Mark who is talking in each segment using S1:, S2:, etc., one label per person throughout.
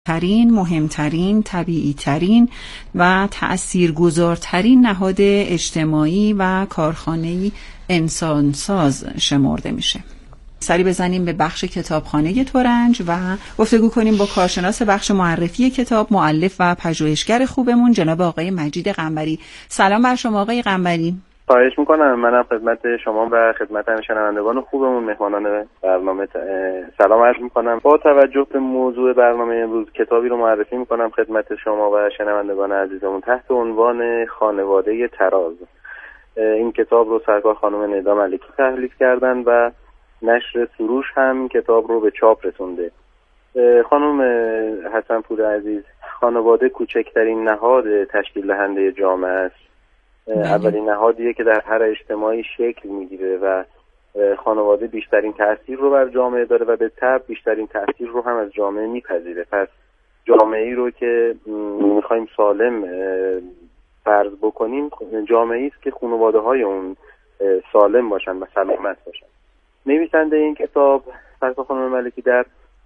S1: ترین، مهمترین، طبیعی ترین و تأثیرگذارترین نهاد اجتماعی و کارخانه‌ای انسانساز شمرده میشه. سری بزنیم به بخش کتابخانه ترنج و گفتگو کنیم با کارشناس بخش معرفی کتاب، مؤلف و پژوهشگر خوبمون جناب آقای مجید قنبری. سلام بر شما آقای قنبری.
S2: خواهش میکنم. منم خدمت شما و خدمت شنوندگان خوبمون، مهمانان برنامه سلام عرض میکنم. با توجه به موضوع برنامه امروز کتابی رو معرفی میکنم خدمت شما و شنوندگان عزیزمون تحت عنوان خانواده تراز. این کتاب رو سرکار خانم ندا ملکی تألیف کردن و نشر سروش هم کتاب رو به چاپ رسونده. خانم حسن‌پور عزیز، خانواده کوچکترین نهاد تشکیل دهنده جامعه است. اولین نهادیه که در هر اجتماعی شکل میگیره و خانواده بیشترین تأثیر رو بر جامعه داره و به طبع بیشترین تأثیر رو هم از جامعه میپذیره. پس جامعه‌ای رو که میخوایم سالم فرض بکنیم، جامعه‌ای است که خانواده‌های اون سالم باشن و سلامت باشن. نویسنده این کتاب سرکار خانم ملکی در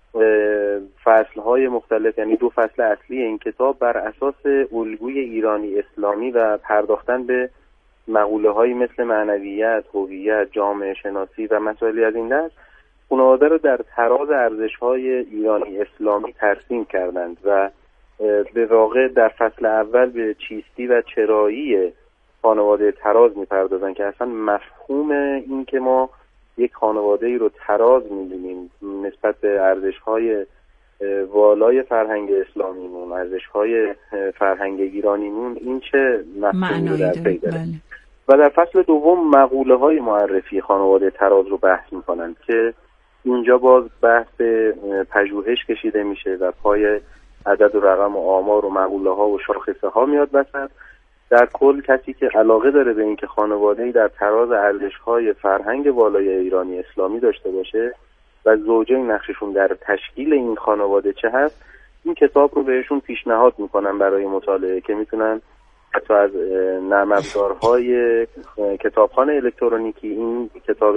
S2: فصلهای مختلف، یعنی 2 فصل اصلی این کتاب، بر اساس الگوی ایرانی اسلامی و پرداختن به مقوله‌هایی مثل معنویت، هویت، جامعه شناسی و مسائلی از این دست، خانواده رو در تراز ارزش‌های ایرانی اسلامی ترسیم کردند و به واقع در فصل اول به چیستی و چرایی خانواده تراز می‌پردازند که اصلا مفهوم این که ما یک خانواده‌ای رو تراز می‌دونیم نسبت به ارزش‌های والای فرهنگ اسلامیمون، ارزش‌های فرهنگ ایرانیمون، این چه مفهومی رو در پی داره. و در فصل دوم مقوله‌های معرفی خانواده تراز رو بحث می‌کنند که اینجا باز بحث پژوهش کشیده میشه و پای عدد و رقم و آمار و مقوله‌ها و شاخصه‌ها میاد وسط. در کل کسی که علاقه داره به این که خانواده‌ای در تراز ارزش‌های فرهنگ والای ایرانی اسلامی داشته باشه و زوجین نقششون در تشکیل این خانواده چه هست، این کتاب رو بهشون پیشنهاد میکنن برای مطالعه که میتونن حتی از نرم افزارهای کتابخانه الکترونیکی این کتاب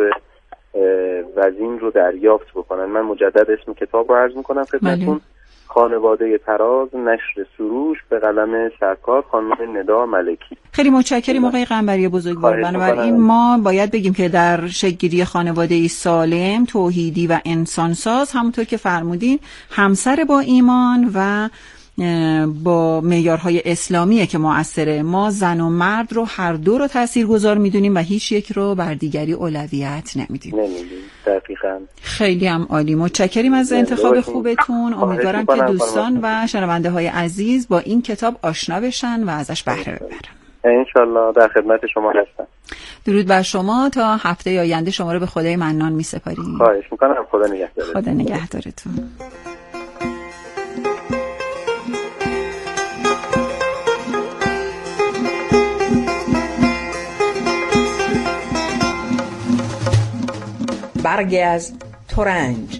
S2: وزین رو دریافت بکنن. من مجدد اسم کتاب رو عرض میکنم خدمتتون: خانواده تراز، نشر سروش، به قلم سرکار خانم ندا ملکی.
S1: خیلی متشکرم آقای قنبری بزرگوار. بنابراین ما باید بگیم که در شکل‌گیری خانواده‌ای سالم، توحیدی و انسانساز، همونطور که فرمودین، همسر با ایمان و با معیارهای اسلامیه که مؤثره. ما زن و مرد رو هر دو رو تاثیرگذار میدونیم و هیچ یک رو بر دیگری اولویت نمیدیم.
S2: دقیقاً.
S1: خیلی هم عالی. متشکرم از انتخاب خوبتون. امیدوارم که دوستان و شنونده های عزیز با این کتاب آشنا بشن و ازش بهره ببرن.
S2: انشالله در خدمت شما هستم.
S1: درود بر شما. تا هفته آینده شما رو به خدای منان میسپاریم.
S2: خواهش میکنم. خدا نگهدارتون.
S1: خدا نگهدارتون.
S3: برگی از ترنج.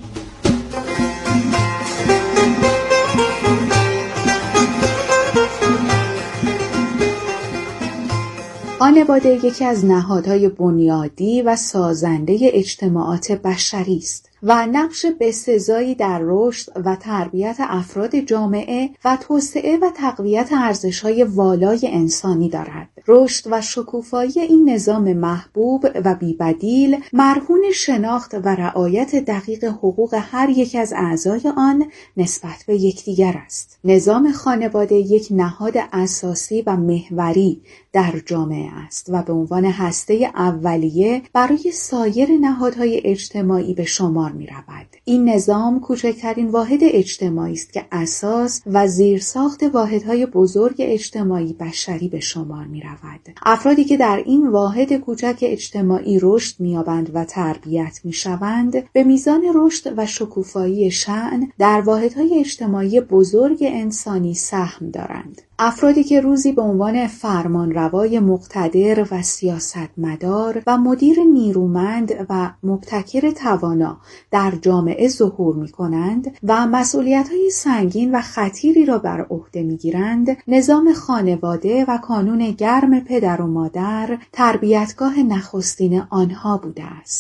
S4: خانواده یکی از نهادهای بنیادی و سازنده اجتماعات بشری است و نقش بسزایی در رشد و تربیت افراد جامعه و توسعه و تقویت ارزش‌های والای انسانی دارد. رشد و شکوفایی این نظام محبوب و بی‌بدیل مرهون شناخت و رعایت دقیق حقوق هر یک از اعضای آن نسبت به یکدیگر است. نظام خانواده یک نهاد اساسی و محوری در جامعه است و به عنوان هسته اولیه برای سایر نهادهای اجتماعی به شمار می رود. این نظام کوچکترین واحد اجتماعی است که اساس و زیرساخت واحدهای بزرگ اجتماعی بشری به شمار می رود. افرادی که در این واحد کوچک اجتماعی رشد می یابند و تربیت می شوند به میزان رشد و شکوفایی شأن در واحدهای اجتماعی بزرگ انسانی سهم دارند. افرادی که روزی به عنوان فرمانروای مقتدر و سیاستمدار و مدیر نیرومند و مبتکر توانا در جامعه ظهور می‌کنند و مسئولیت‌های سنگین و خطیری را بر عهده می‌گیرند، نظام خانواده و کانون گرم پدر و مادر تربیتگاه نخستین آنها بوده است.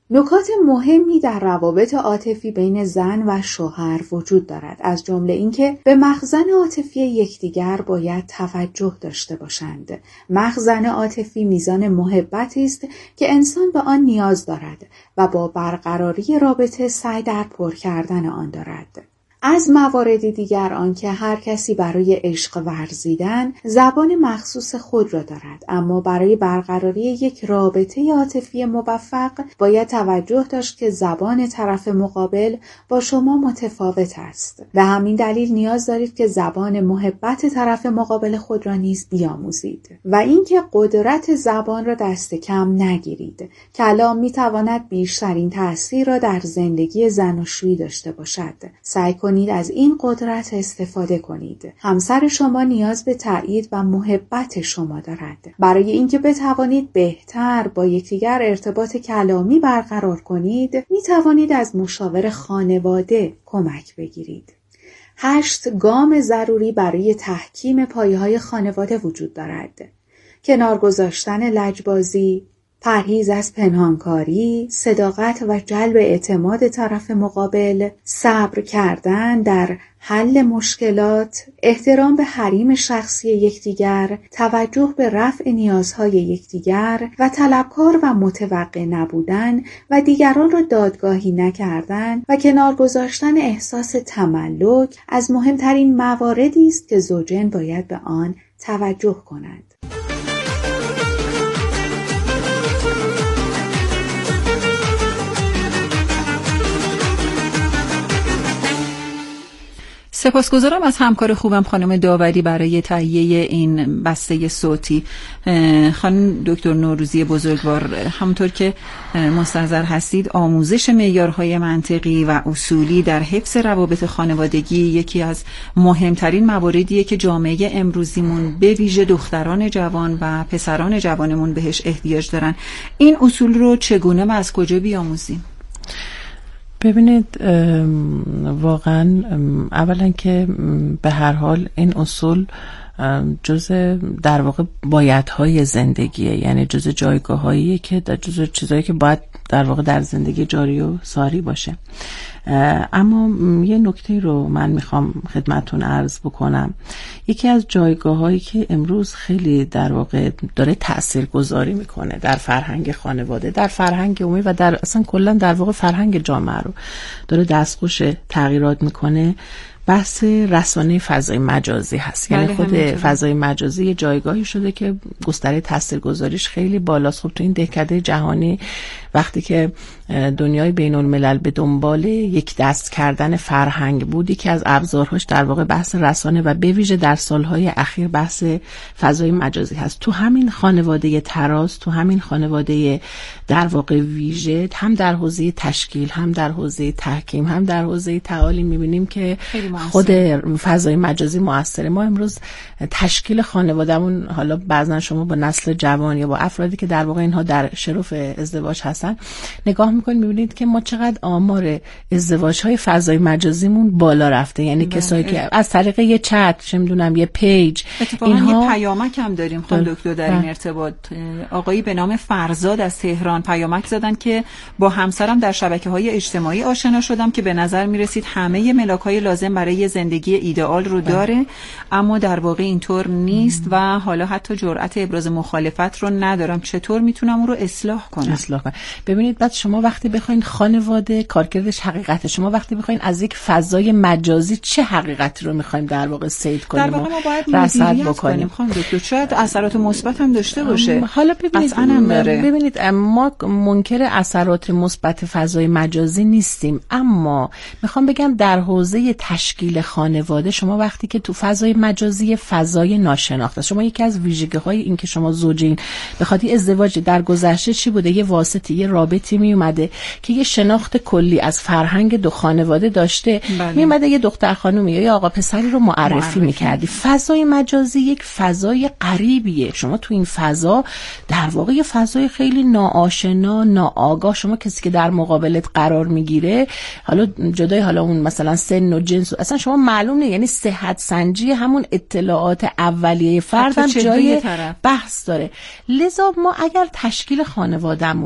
S4: نکات مهمی در روابط عاطفی بین زن و شوهر وجود دارد، از جمله اینکه به مخزن عاطفی یکدیگر باید توجه داشته باشند. مخزن عاطفی میزان محبتی است که انسان به آن نیاز دارد و با برقراری رابطه سعی در پر کردن آن دارد. از موارد دیگر آنکه هر کسی برای عشق ورزیدن زبان مخصوص خود را دارد، اما برای برقراری یک رابطه عاطفی موفق باید توجه داشت که زبان طرف مقابل با شما متفاوت است. به همین دلیل نیاز دارید که زبان محبت طرف مقابل خود را نیز بیاموزید و اینکه قدرت زبان را دست کم نگیرید. کلام میتواند بیشترین تأثیر را در زندگی زناشویی داشته باشد. سعی کنید از این قدرت استفاده کنید. همسر شما نیاز به تایید و محبت شما دارد. برای اینکه بتوانید بهتر با یکدیگر ارتباط کلامی برقرار کنید، می توانید از مشاور خانواده کمک بگیرید. 8 گام ضروری برای تحکیم پایه‌های خانواده وجود دارد. کنار گذاشتن لجبازی، پرهیز از پنهانکاری، صداقت و جلب اعتماد طرف مقابل، صبر کردن در حل مشکلات، احترام به حریم شخصی یکدیگر، توجه به رفع نیازهای یکدیگر و طلبکار و متوقع نبودن و دیگران را دادگاهی نکردن و کنار گذاشتن احساس تملک از مهمترین مواردی است که زوجین باید به آن توجه کنند.
S1: سپاسگزارم از همکار خوبم خانم داوری برای تهیه این بسته صوتی. خانم دکتر نوروزی بزرگوار، همونطور که مستحضر هستید آموزش معیارهای منطقی و اصولی در حفظ روابط خانوادگی یکی از مهمترین مواردیه که جامعه امروزیمون به ویژه دختران جوان و پسران جوانمون بهش احتیاج دارن. این اصول رو چگونه و از کجا بیاموزیم؟
S5: ببینید، واقعا اولا که به هر حال این اصول جزء در واقع بایدهای زندگیه، یعنی جزء جایگاهاییه که جزء چیزایی که باید در واقع در زندگی جاری و ساری باشه. اما یه نکته رو من میخوام خدمتون عرض بکنم. یکی از جایگاهایی که امروز خیلی در واقع داره تأثیر گذاری میکنه در فرهنگ خانواده، در فرهنگ عمومی و در اصلا کلا در واقع فرهنگ جامعه رو داره دستخوش تغییرات میکنه، بحث رسانه فضای مجازی هست. یعنی خود فضای مجازی یه جایگاهی شده که گستره تاثیرگذاریش خیلی بالاست. خب تو این دهکده جهانی وقتی که دنیای بین الملل به دنبال یک دست کردن فرهنگ بودی که از ابزارهاش در واقع بحث رسانه و به ویژه در سالهای اخیر بحث فضای مجازی هست. تو همین خانواده تراز، تو همین خانواده در واقع ویژه، هم در حوزه تشکیل، هم در حوزه تحکیم، هم در حوزه تعالی می‌بینیم که خود فضای مجازی موثره. ما امروز تشکیل خانوادهمون، حالا بعضا شما با نسل جوان یا با افرادی که در واقع اینها در شرف ازدواج هستن نگاه میکنید، میبینید که ما چقدر آمار ازدواج‌های فضای مجازیمون بالا رفته. یعنی کسایی که از طریق یه چت، چه میدونم یه پیج،
S1: اینها یه پیامک هم داریم خانم دکتر در این ارتباط. آقایی به نام فرزاد از تهران پیامک زدن که با همسرم در شبکه‌های اجتماعی آشنا شدم که به نظر میرسید همه ملاک‌های لازم برای زندگی ایدئال رو داره، اما در واقع اینطور نیست و حالا حتی جرأت ابراز مخالفت رو ندارم. چطور میتونم اون رو اصلاح کنم؟
S5: ببینید، بعد شما وقتی بخواید خانواده کارکردش حقیقته، شما وقتی بخواید از یک فضای مجازی چه حقیقتی رو می‌خوایم در واقع سید کنیم،
S1: در واقع ما باید مدیریت بکنیم. خانم دکتر شاید اثرات مثبت هم داشته باشه.
S5: حالا ببینید ما منکر اثرات مثبت فضای مجازی نیستیم، اما میخوام بگم در حوزه تشکیل خانواده شما وقتی که تو فضای مجازی فضای ناشناخته، شما یکی از ویژگی‌های این که شما زوجین بخاطر ازدواج در گذشته چی بوده؟ یه واسطه، یه رابطی می اومده که یه شناخت کلی از فرهنگ دو خانواده داشته. می اومده یه دختر خانومی یا یه آقا پسری رو معرفی می‌کردی. فضای مجازی یک فضای غریبیه. شما تو این فضا در واقع یه فضای خیلی ناآشنا، ناآگاه، شما کسی که در مقابلت قرار میگیره، حالا جدای حالا اون مثلا سن و جنس اصلا شما معلوم نه، یعنی صحت سنجی همون اطلاعات اولیه فرد هم جای بحث داره. لذا ما اگر تشکیل خانوادهمون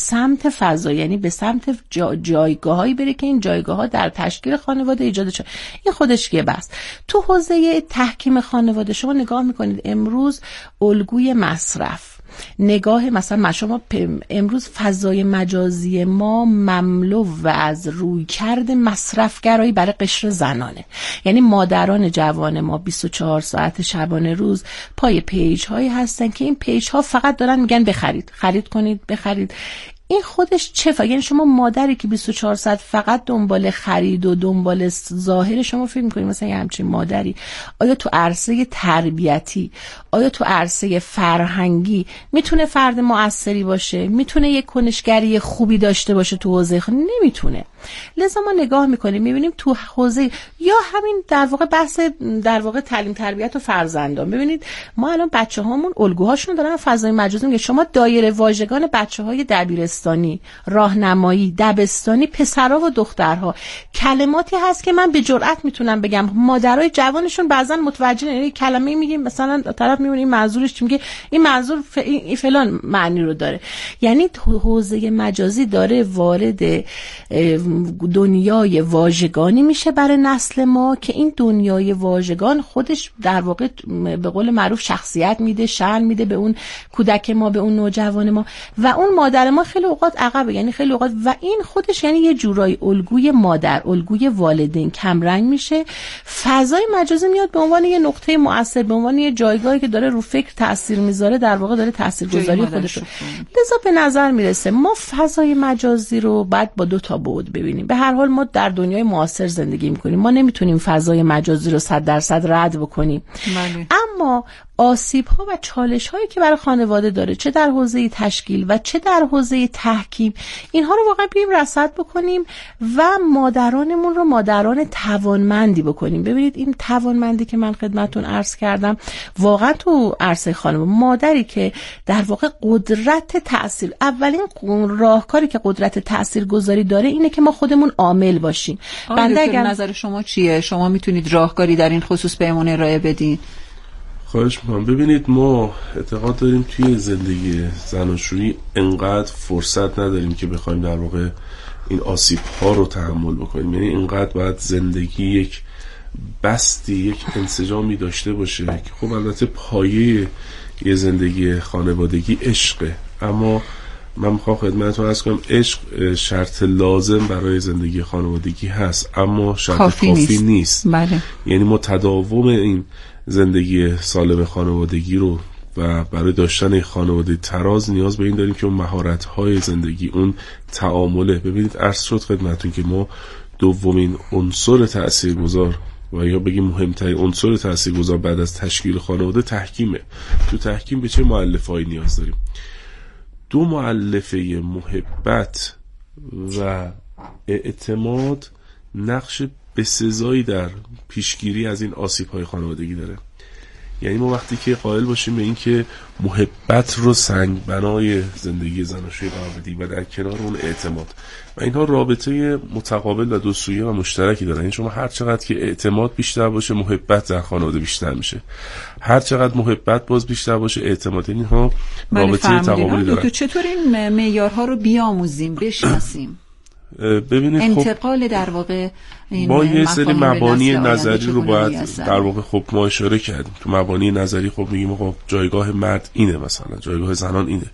S5: سمت فضا، یعنی به سمت جایگاهایی بره که این جایگاه‌ها در تشکیل خانواده ایجاد شده. این خودش یه بحث. تو حوزه تحکیم خانواده شما نگاه میکنید امروز الگوی مصرف، نگاه مثلا شما امروز فضای مجازی ما مملو و از رویکرد مصرفگرایی برای قشر زنانه. یعنی مادران جوان ما 24 ساعت شبانه روز پای پیج هایی هستن که این پیج ها فقط دارن میگن بخرید، خرید کنید، بخرید. این خودش یعنی شما مادری که 24 ساعت فقط دنبال خرید و دنبال ظاهر، شما فکر می‌کنید مثلا یه همچین مادری آیا تو عرصه تربیتی، آیا تو عرصه فرهنگی میتونه فرد مؤثری باشه؟ میتونه یک کنشگری خوبی داشته باشه تو حوزه؟ نمیتونه. لذا ما نگاه میکنیم میبینیم تو حوزه یا همین در واقع بحث در واقع تعلیم تربیت و فرزندان، ببینید ما الان بچه‌هامون الگوهاشون دارن فضای مجازی میگه. شما دایره واژگان بچه‌های دبیرستانی، راهنمایی، دبستانی، پسرها و دخترها، کلماتی هست که من به جرئت میتونم بگم مادرای جوانشون بعضن متوجه نمیشن. کلمه میگیم مثلا طرف میبینه این منظورش چی میگه، این منظور این فلان معنی رو داره. یعنی حوزه مجازی داره وارد دنیای واژگانی میشه برای نسل ما که این دنیای واژگان خودش در واقع به قول معروف شخصیت میده، شأن میده به اون کودک ما، به اون نوجوان ما، و اون مادر ما خیلی اوقات عقبه. یعنی خیلی اوقات و این خودش یعنی یه جورای الگوی مادر، الگوی والدین کمرنگ میشه. فضای مجازی میاد به عنوان یه نقطه مؤثر، به عنوان یه جایگاهی که داره رو فکر تاثیر میذاره، در واقع داره تاثیرگذاری خودش رو. لذا به نظر میرسه ما فضای مجازی رو بعد با دو تا بعد ببینیم. به هر حال ما در دنیای معاصر زندگی میکنیم، ما نمیتونیم فضای مجازی رو 100% رد بکنیم. اما آسیب‌ها و چالش‌هایی که برای خانواده داره، چه در حوزه تشکیل و چه در حوزه تحکیم، اینها رو واقعا بریم رصد بکنیم و مادرانمون رو مادران توانمندی بکنیم. ببینید این توانمندی که من خدمتتون عرض کردم واقعا تو عرصه خانواده، مادری که در واقع قدرت تأثیر، اولین راهکاری که قدرت تاثیرگذاری داره اینه که ما خودمون عامل باشیم.
S1: بنده اگر نظر شما چیه؟ شما میتونید راهکاری در این خصوص بهمون ارائه بدین؟
S6: خواهش میکنم. ببینید ما اعتقاد داریم توی زندگی زناشویی انقدر فرصت نداریم که بخوایم در واقع این آسیب ها رو تحمل بکنیم. یعنی انقدر باید زندگی یک بستی، یک انسجامی داشته باشه که خب البته پایه یه زندگی خانوادگی عشقه، اما من میخوام خدمتتون عرض کنم عشق شرط لازم برای زندگی خانوادگی هست اما شرط کافی نیست.
S1: بله.
S6: یعنی ما تداوم این زندگی سالم خانوادگی رو و برای داشتن خانواده تراز نیاز به این داریم که اون مهارت‌های زندگی، اون تعامله. ببینید عرض شد خدمتتون که ما دومین عنصر تاثیرگذار و یا بگیم مهمترین عنصر تاثیرگذار بعد از تشکیل خانواده تحکیمه. تو تحکیم به چه مؤلفه‌ای نیاز داریم؟ دو مؤلفه محبت و اعتماد نقش بسزایی در پیشگیری از این آسیب‌های خانوادگی داره. یعنی ما وقتی که قائل باشیم به این که محبت رو سنگ بنای زندگی زناشویی قرار بدیم و در کنار اون اعتماد، و اینها رابطه متقابل و دو سویه و مشترکی دارن. یعنی شما هر چقدر که اعتماد بیشتر باشه محبت در خانواده بیشتر میشه، هر چقدر محبت باز بیشتر باشه اعتماد. اینها رابطه تقابلی دارن.
S1: تو چطور این معیارها رو بیاموزیم، بشناسیم؟
S6: ببینید
S1: انتقال در واقع
S6: ما یه سری مبانی نظری رو باید در واقع خب ما اشاره کردیم. تو مبانی نظری خب میگیم خب جایگاه مرد اینه، مثلا جایگاه زنان اینه.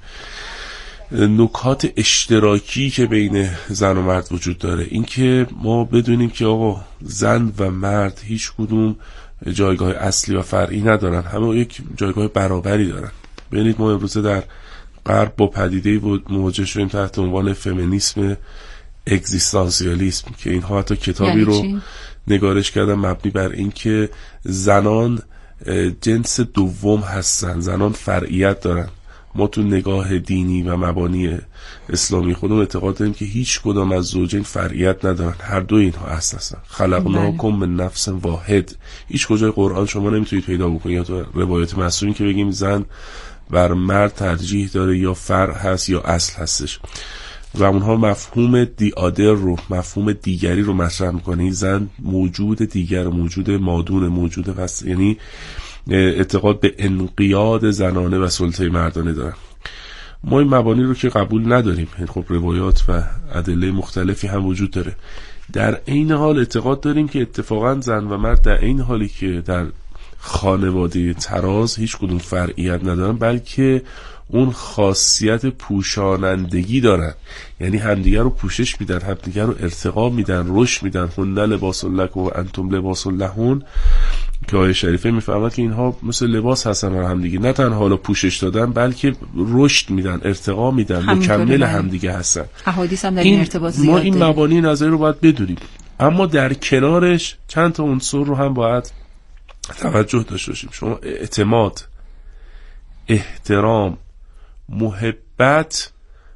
S6: نکات اشتراکی که بین زن و مرد وجود داره این که ما بدونیم که آقا زن و مرد هیچ کدوم جایگاه اصلی و فرعی ندارن، همه یک جایگاه برابری دارن. ببینید ما امروزه در غرب با پدیده‌ای مواجه شدیم تحت عنوان فمینیسم اگزیستانسیالیسم که اینها حتی کتابی رو نگارش کردن مبنی بر این که زنان جنس دوم هستن، زنان فرعیت دارن. ما تو نگاه دینی و مبانی اسلامی خودمون اعتقاد داریم که هیچ کدام از زوجین فرعیت ندارن، هر دو اینها اصل هستن. خلقناکم من نفس واحد. هیچ کجای قرآن شما نمیتونید پیدا بکنید یا تو روایت معصومی که بگیم زن بر مرد ترجیح داره یا فرع هست یا اصل هستش. و اونها مفهوم دیادر رو، مفهوم دیگری رو مطرح میکنه. زن موجود دیگر، موجود مادون، موجود پس، یعنی اعتقاد به انقیاد زنانه و سلطه مردانه دارن. ما این مبانی رو که قبول نداریم. خب روایات و ادله مختلفی هم وجود داره. در این حال اعتقاد داریم که اتفاقا زن و مرد در این حالی که در خانواده تراز هیچ کدوم فرعیت ندارن، بلکه اون خاصیت پوشانندگی دارن، یعنی همدیگر رو پوشش میدن، همدیگر رو ارتقا میدن، رشد میدن. هن لباس لکم و انتم لباس لهن، که آیه شریفه میفهمد که اینها مثل لباس هستن برای همدیگه، نه تنها حالا پوشش دادن بلکه رشد میدن، ارتقا میدن، مکمل همدیگه هستن.
S1: احادیث هم در این ارتباط زیاد
S6: ما این مبانی نظری رو باید بدونیم، اما در کنارش چند تا عنصر رو هم باید توجه داشته باشیم. شما اعتماد، احترام، محبت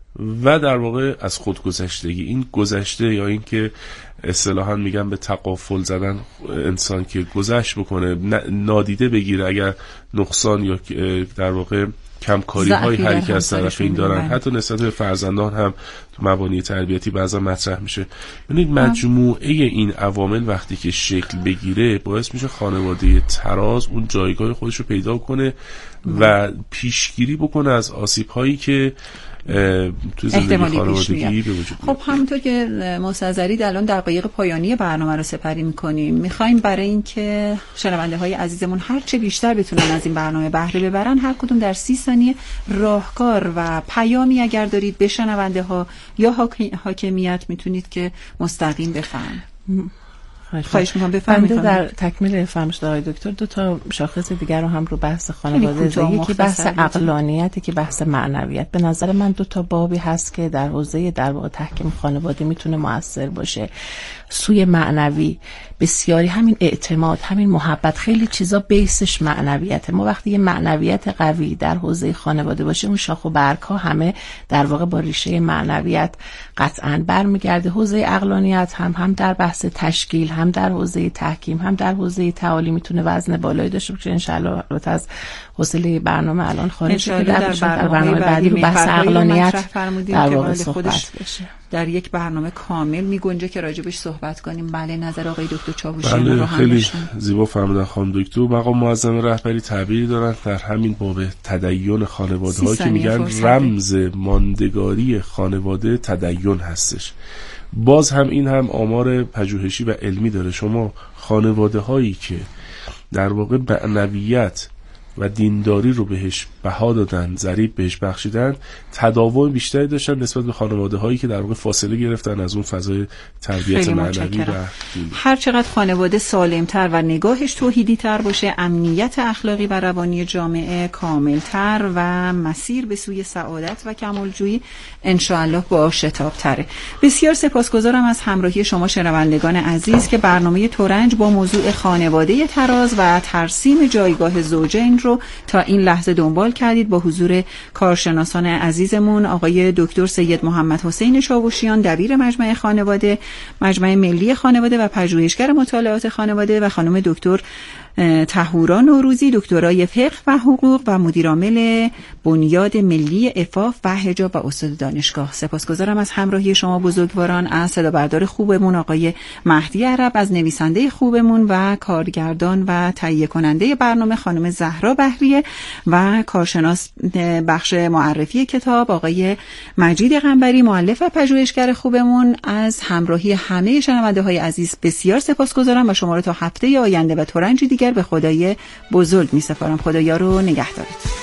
S6: و در واقع از خودگذشتگی، این گذشته یا این که اصطلاحاً میگن به تقافل زدن، انسان که گذشت بکنه، نادیده بگیره اگر نقصان یا در واقع کمکاری های هر یک از طرفین دارن، حتی نسبت به فرزندان هم تو مبانی تربیتی بعضا مطرح میشه. ببینید مجموعه این عوامل وقتی که شکل بگیره باعث میشه خانواده تراز اون جایگاه خودش رو پیدا کنه و پیشگیری بکنه از آسیب هایی که تو زندگی خانوادگی به وجود
S1: میاد. خب همونطور که مستظرید الان دقایق پایانی برنامه رو سپری میکنیم، میخوایم برای اینکه شنونده های عزیزمون هر چه بیشتر بتونن از این برنامه بهره ببرن، هر کدوم در 30 ثانیه راهکار و پیامی اگر دارید به شنونده ها یا حاکمیت میتونید که مستقیم بفرمایید. خواهش میکنم بفرمایید.
S5: در تکمیل فرمایش آقای دکتر دو تا شاخص دیگر رو هم رو بحث خانواده زدن، یکی بحث عقلانیت، که بحث معنویت. به نظر من دو تا بابی هست که در حوزه در واقع تحکیم خانواده میتونه مؤثر باشه. سوی معنوی بسیاری، همین اعتماد، همین محبت، خیلی چیزا بیسش معنویته. ما وقتی یه معنویت قوی در حوزه خانواده باشه، اون شاخ و برگ ها همه در واقع با ریشه معنویت قطعاً برمیگرده. حوزه عقلانیت هم در بحث تشکیل، هم در حوزه تحکیم، هم در حوزه تعالی میتونه وزن بالایی داشته باشه. ان شاء الله از حوصله برنامه الان خارج شده، در برنامه بعدی رو بحث عقلانیت در واقع صحبت بشه.
S1: در یک برنامه کامل میگنجه که راجبش صحبت کنیم. بله، نظر آقای دکتر چاوشیان
S6: بله،
S1: رو هم
S6: خیلی
S1: بشن.
S6: زیبا فرمودن خانم دکتر. مقام معظم رهبری تعبیری دارن در همین باب تدین خانواده ها که میگن رمز ماندگاری خانواده تدین هستش. باز هم این هم آمار پژوهشی و علمی داره. شما خانواده هایی که در واقع معنویت و دینداری رو بهش بها دادن، ضریب بهش بخشیدن، تداوم بیشتری داشتن نسبت به خانواده هایی که در واقع فاصله گرفتن از اون فضای تربیت معنوی و دینی.
S1: هر چقدر خانواده سالمتر و نگاهش توحیدی تر باشه، امنیت اخلاقی و روانی جامعه کاملتر و مسیر به سوی سعادت و کمالجویی ان شاء الله با شتاب تره. بسیار سپاسگزارم از همراهی شما شنوندگان عزیز که برنامه ترنج با موضوع خانواده تراز و ترسیم جایگاه زوجین رو تا این لحظه دنبال کردید، با حضور کارشناسان عزیزمون آقای دکتر سید محمد حسین چاوشیان، دبیر مجمع خانواده، مجمع ملی خانواده و پژوهشگر مطالعات خانواده، و خانم دکتر طهورا نوروزی، دکترای فقه و حقوق و مدیرعامل بنیاد ملی عفاف و حجاب و استاد دانشگاه. سپاسگزارم از همراهی شما بزرگواران. از صدابردار خوبمون آقای مهدی عرب، از نویسنده خوبمون و کارگردان و تهیه کننده برنامه خانم زهرا بهریه و کارشناس بخش معرفی کتاب آقای مجید قنبری، مؤلف و پژوهشگر خوبمون. از همراهی همه شنونده های عزیز بسیار سپاسگزارم و شما رو تا هفته آینده و ترنج دیگر به خدای بزرگ می سپارم. خدایا رو نگه دارید.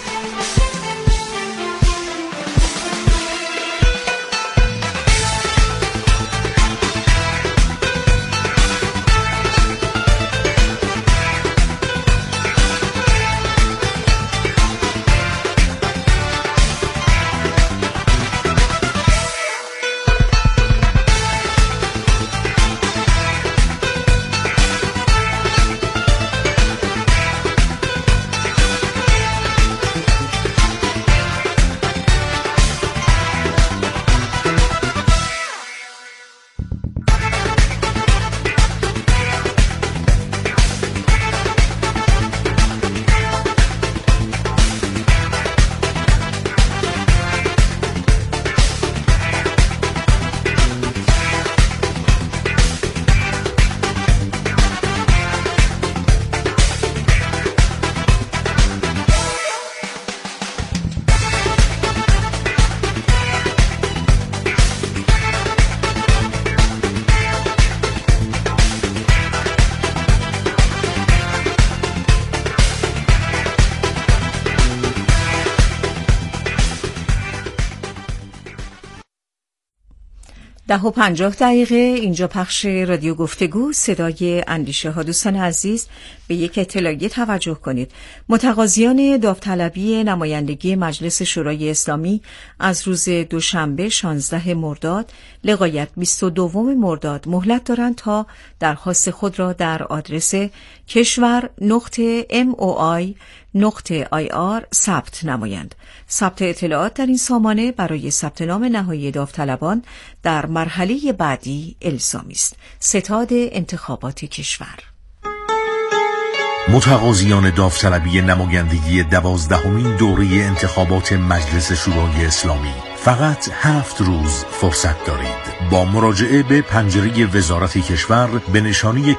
S1: 10:50 اینجا پخش رادیو گفتگو صدای اندیشه ها. دوستان عزیز به یک اطلاعیه توجه کنید. متقاضیان داوطلبی نمایندگی مجلس شورای اسلامی از روز دوشنبه 16 مرداد لغایت 22 مرداد مهلت دارند تا درخواست خود را در آدرس keshvar.moi.ir ثبت نمایند. ثبت اطلاعات در این سامانه برای ثبت نام نهایی داوطلبان در مرحله بعدی الزامی است. ستاد انتخابات کشور.
S7: متقاضیان داوطلبی نمایندگی 12مین دوره انتخابات مجلس شورای اسلامی فقط 7 روز فرصت دارید. با مراجعه به پنجره وزارت کشور به نشانی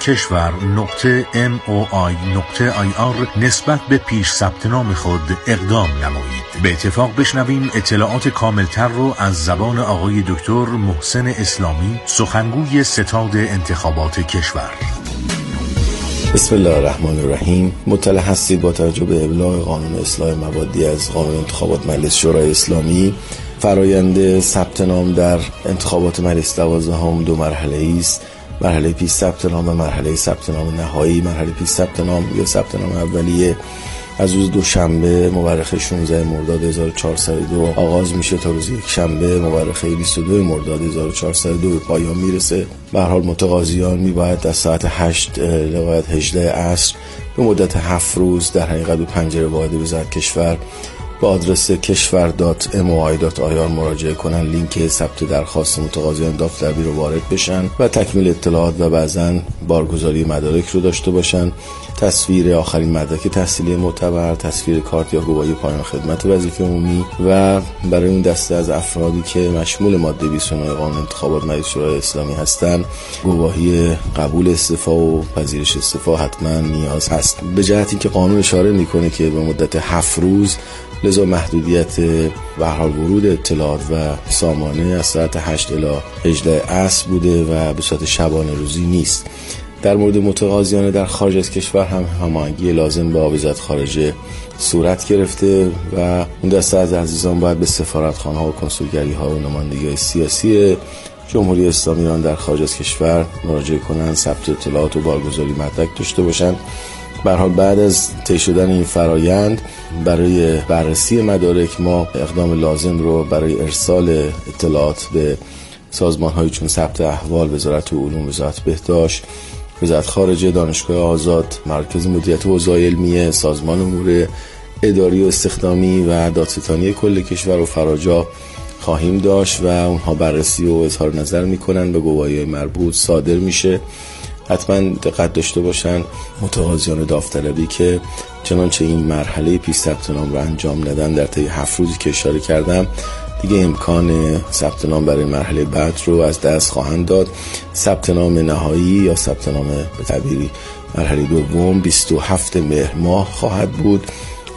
S7: keshvar.moi.ir نسبت به پیش ثبت نام خود اقدام نمایید. به اتفاق بشنویم اطلاعات کاملتر رو از زبان آقای دکتر محسن اسلامی، سخنگوی ستاد انتخابات کشور.
S8: بسم الله الرحمن الرحیم. مطلع هستید با توجه به ابلاغ قانون اصلاح مبادی از قانون انتخابات مجلس شورای اسلامی، فرایند ثبت نام در انتخابات مجلس 12 دو مرحله است. مرحله پیش ثبت نام و مرحله ثبت نام نهایی. مرحله پیش ثبت نام یا ثبت نام اولیه از روز دوشنبه مورخ 16 مرداد 1402 آغاز میشه تا روز یک شنبه مورخ 22 مرداد 1402 به پایان میرسه. به هر حال متقاضیان میباید از ساعت 8 لغایت 18 عصر به مدت 7 روز در حقیقت به پنجره واحد وزارت کشور با آدرس keshvar.moi.ir مراجعه کنن، لینک ثبت درخواست متقاضیان داوطلبی رو وارد بشن و تکمیل اطلاعات و بعضاً بارگذاری مدارک رو داشته باشن، تصویر آخرین مدرک تحصیلی معتبر، تصویر کارت یا گواهی پایان خدمت وظیفه عمومی و برای اون دسته از افرادی که مشمول ماده 29 قانون انتخابات مجلس شورای اسلامی هستند، گواهی قبول استعفا و پذیرش استعفا حتما نیاز هست. به جهت اینکه قانون اشاره میکنه که به مدت 7 روز، لذا محدودیت به هر حال ورود اطلاعات و سامانه از ساعت 8 الی 18 عصر بوده و به صورت شبانه روزی نیست. در مورد متقاضیان در خارج از کشور هم هماهنگی لازم با وزارت خارجه صورت گرفته و اون دسته از عزیزان باید به سفارتخانه‌ها و کنسولگری‌ها و نمایندگی‌های سیاسی جمهوری اسلامی ایران در خارج از کشور مراجعه کنند، ثبت اطلاعات و بارگذاری مدرک داشته باشند. به هر حال بعد از طی شدن این فرایند برای بررسی مدارک ما اقدام لازم رو برای ارسال اطلاعات به سازمان‌های چون ثبت احوال، وزارت علوم، وزارت بهداشت، وزارت خارجه، دانشگاه آزاد، مرکز مدیریت اوضاع علمیه، سازمان امور اداری و استخدامی و دادستانی کل کشور و فراجا خواهیم داشت و اونها بررسی و اظهار نظر میکنن، به گواهی مربوط صادر میشه. حتما دقت داشته باشن متقاضیان داوطلبی که چنانچه این مرحله پیش ثبت نام رو انجام ندن در طی 7 روزی که اشاره کردم دیگه امکان ثبت نام برای مرحله بعد رو از دست خواهند داد. ثبت نام نهایی یا ثبت نام به تعبیری مرحله دوم 27 مهر ماه خواهد بود،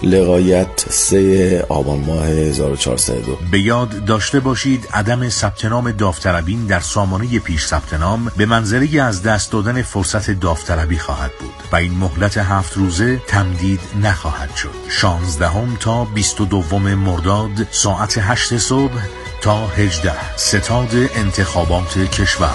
S8: لغایت 3 آبان ماه 1402.
S7: به یاد داشته باشید عدم ثبت نام داوطلبین در سامانه پیش ثبت نام به منزله از دست دادن فرصت داوطلبی خواهد بود و این مهلت 7 روزه تمدید نخواهد شد. 16 تا 22 مرداد ساعت 8 صبح تا 18 ستاد انتخابات کشور.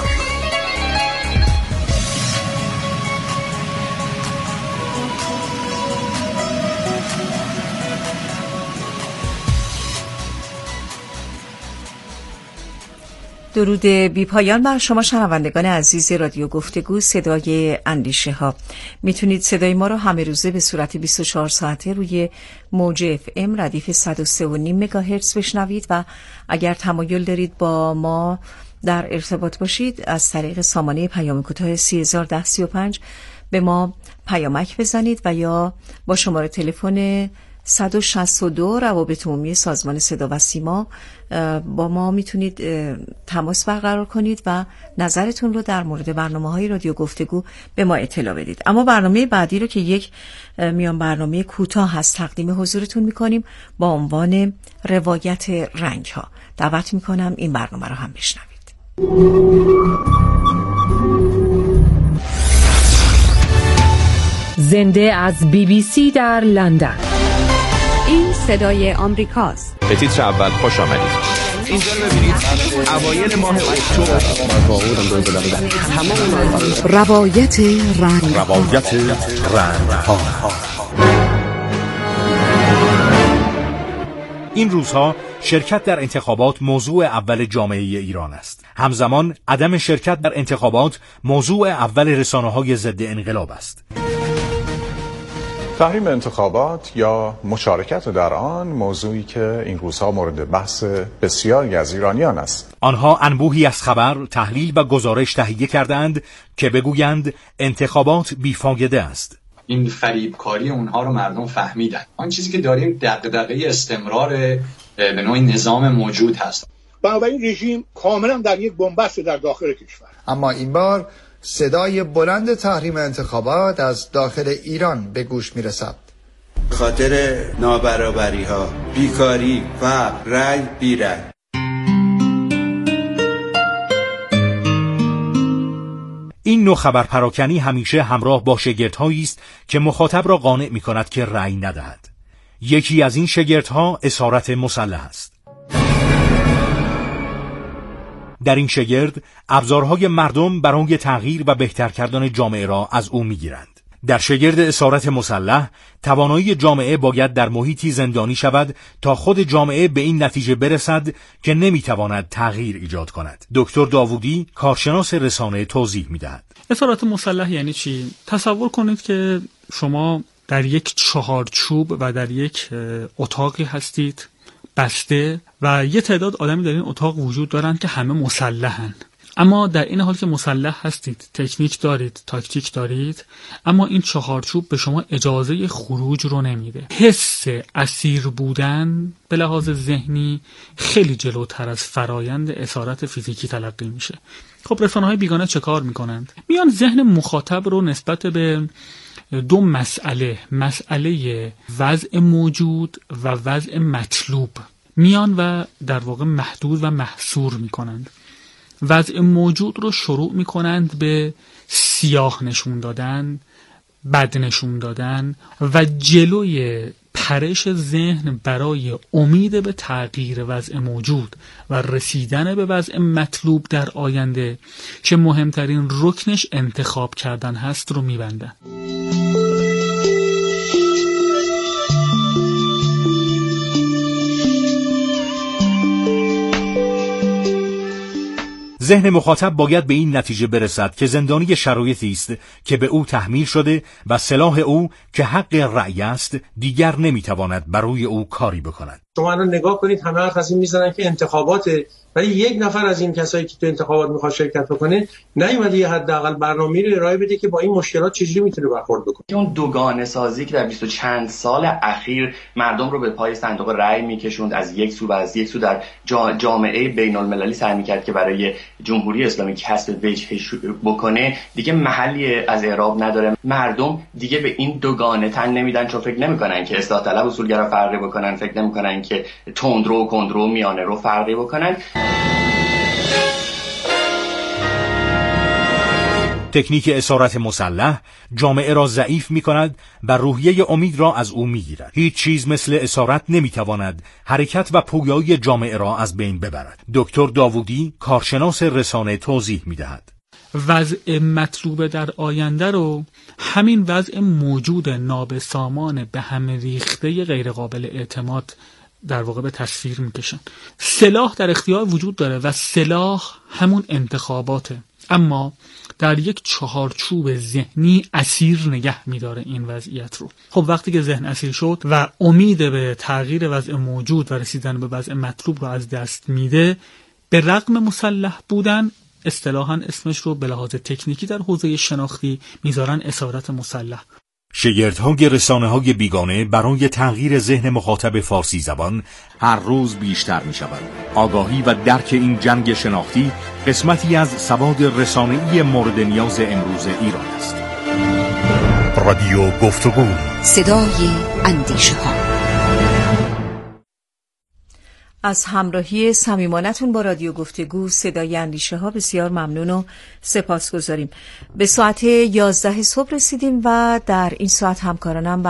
S1: درود بی پایان بر شما شنوندگان عزیز رادیو گفتگو صدای اندیشه ها. میتونید صدای ما رو همه روزه به صورت 24 ساعته روی موج FM ردیف 103.5 مگاهرتز بشنوید و اگر تمایل دارید با ما در ارتباط باشید از طریق سامانه پیام کوتاه 301035 به ما پیامک بزنید و یا با شماره تلفن 162 روابط عمومی سازمان صدا و سیما با ما میتونید تماس برقرار کنید و نظرتون رو در مورد برنامه‌های رادیو گفتگو به ما اطلاع بدید. اما برنامه بعدی رو که یک میان برنامه کوتاه هست تقدیم حضورتون میکنیم با عنوان روایت رنگ‌ها. دعوت میکنم این برنامه رو هم بشنوید.
S9: زنده از BBC در لندن.
S3: این صدای آمریکاست.
S10: به تیتر اول خوش آمدید. اینجا ببینید اوایل ماه اکتبر
S3: روایت رنگ
S7: ها. این روزها شرکت در انتخابات موضوع اول جامعه ایران است. همزمان عدم شرکت در انتخابات موضوع اول رسانه‌های ضد انقلاب است.
S11: تحریم انتخابات یا مشارکت در آن موضوعی که این روزها مورد بحث بسیاری از ایرانیان است.
S7: آنها انبوهی از خبر، تحلیل و گزارش تهیه کردند که بگویند انتخابات بیفایده است.
S12: این فریبکاری اونها رو مردم فهمیدن. آن چیزی که داریم دغدغه استمرار به نوعی نظام موجود هست.
S13: بنابراین رژیم کاملا در یک بنبست در داخل کشور.
S14: اما این بار صدای بلند تحریم انتخابات از داخل ایران به گوش میرسد.
S15: به خاطر نابرابری ها، بیکاری، فقر، رای بیرای.
S7: این نوع خبر پراکنی همیشه همراه با شگردهایی است که مخاطب را قانع می‌کند که رأی ندهد. یکی از این شگردها اسارت مسلح است. در این شگرد ابزارهای مردم برای تغییر و بهتر کردن جامعه را از او می‌گیرند. در شگرد اسارت مسلح توانایی جامعه باید در محیطی زندانی شود تا خود جامعه به این نتیجه برسد که نمیتواند تغییر ایجاد کند. دکتر داوودی کارشناس رسانه توضیح میدهد.
S16: اسارت مسلح یعنی چی؟ تصور کنید که شما در یک چهارچوب و در یک اتاقی هستید بسته و یه تعداد آدمی در این اتاق وجود دارند که همه مسلحن. اما در این حال که مسلح هستید، تکنیک دارید، تاکتیک دارید، اما این چهارچوب به شما اجازه خروج رو نمیده. حس اسیر بودن به لحاظ ذهنی خیلی جلوتر از فرایند اسارت فیزیکی تلقی میشه. خب رسانه‌های بیگانه چه کار میکنند؟ میان ذهن مخاطب رو نسبت به دو مسئله وضع موجود و وضع مطلوب میان و در واقع محدود و محصور میکنند. وضع موجود رو شروع میکنند به سیاه نشون دادن، بد نشون دادن و جلوی پرش ذهن برای امید به تغییر وضع موجود و رسیدن به وضع مطلوب در آینده که مهمترین رکنش انتخاب کردن هست رو میبندن.
S7: ذهن مخاطب باید به این نتیجه برسد که زندانی شرایطی است که به او تحمیل شده و سلاح او که حق رأی است دیگر نمیتواند بر روی او کاری بکند.
S17: شما الان نگاه کنید همه حرف از این میزنن که انتخابات، ولی یک نفر از این کسایی که تو انتخابات میخواد شرکت بکنه نیومده یه حداقل برنامه‌ای رو ارائه بده که با این مشکلات چجوری میتونه برخورد بکنه.
S18: اون دوگانه سازی که در 20 چند سال اخیر مردم رو به پای صندوق رأی میکشوند، از یک سو و از یک سو در جامعه بین‌المللی سعی میکرد که برای جمهوری اسلامی کسب وجه بکنه، دیگه محلی از اعراب نداره. مردم دیگه به این دوگانه تن نمیدن، چون فکر نمیکنن که اصلاح طلب اصولگرا فرقی بکنن، فکر نمیکنن که تندرو و کندرو میانه رو فرقی بکنن.
S7: تکنیک اسارت مسلح جامعه را ضعیف می کند و روحیه امید را از او می گیرد. هیچ چیز مثل اسارت نمی تواند حرکت و پویایی جامعه را از بین ببرد. دکتر داوودی کارشناس رسانه توضیح می دهد.
S16: وضع مطلوب در آینده رو همین وضع موجود نابسامان به هم ریخته غیر قابل اعتماد در واقع به تصویر میکشن. سلاح در اختیار وجود داره و سلاح همون انتخاباته، اما در یک چهارچوب ذهنی اسیر نگه میداره این وضعیت رو. خب وقتی که ذهن اسیر شد و امید به تغییر وضع موجود و رسیدن به وضع مطلوب رو از دست میده، به رغم مسلح بودن اصطلاحاً اسمش رو به لحاظ تکنیکی در حوزه شناختی میذارن اسارت مسلح.
S7: شگردهای رسانه‌های بیگانه برای تغییر ذهن مخاطب فارسی زبان هر روز بیشتر می شود. آگاهی و درک این جنگ شناختی قسمتی از سواد رسانه‌ای مورد نیاز امروز ایران است. رادیو گفتگو،
S3: صدای اندیشه ها.
S19: از همراهی صمیمانتون با رادیو گفتگو صدای اندیشه ها بسیار ممنون و سپاسگزاریم. به ساعت 11 صبح رسیدیم و در این ساعت همکارانم